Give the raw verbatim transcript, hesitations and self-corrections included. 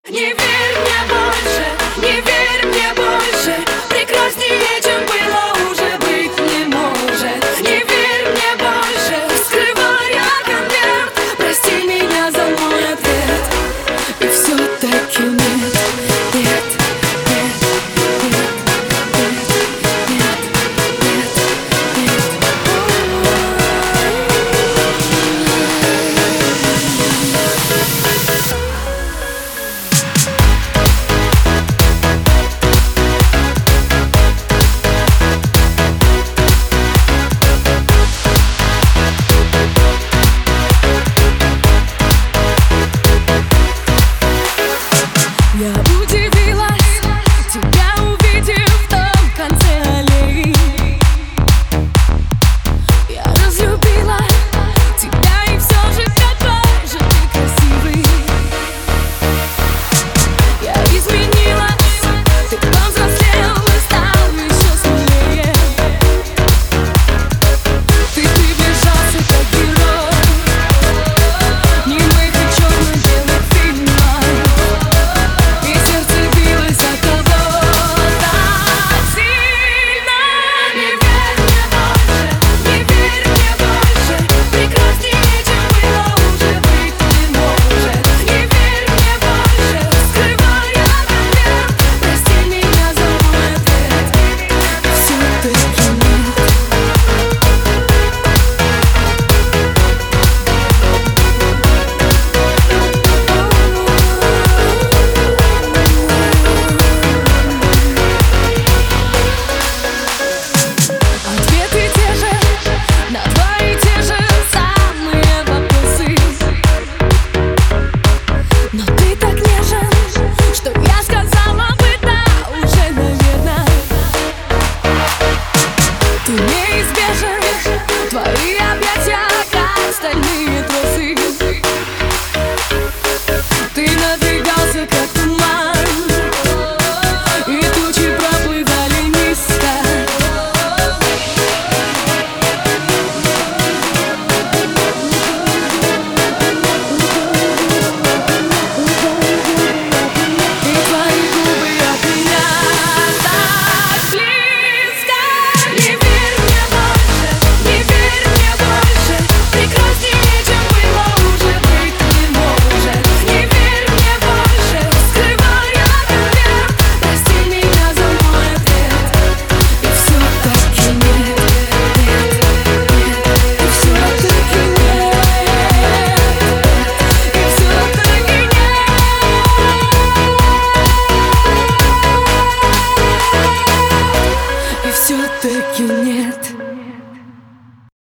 Не верь мне больше, не верь мне больше. Прекраснее, чем было, уже быть не может. Не верь мне больше, вскрывая конверт. Прости меня за мой ответ. И все-таки нет, нет, нет, нет, нет, нет, нет, нет. Я удивилась, тебя увидев в том конце аллеи. Я разлюбила тебя, и все же какой же ты красивый. Я изменилась, ты повзрослел и стал еще смелее. Ты приближался как герой, немых и черно-белых фильмов. Твои объятия, как стальные тросы. Ты надвигался, как туман, и тучи проплывали низко. И твои губы от меня так близко. Не верь мне больше, не верь мне больше. Прекраснее, чем было, уже быть не может. Не верь мне больше, вскрывая конверт. Прости меня за мой ответ. И все-таки нет, нет, нет. И все-таки нет, и все-таки нет. И все-таки нет.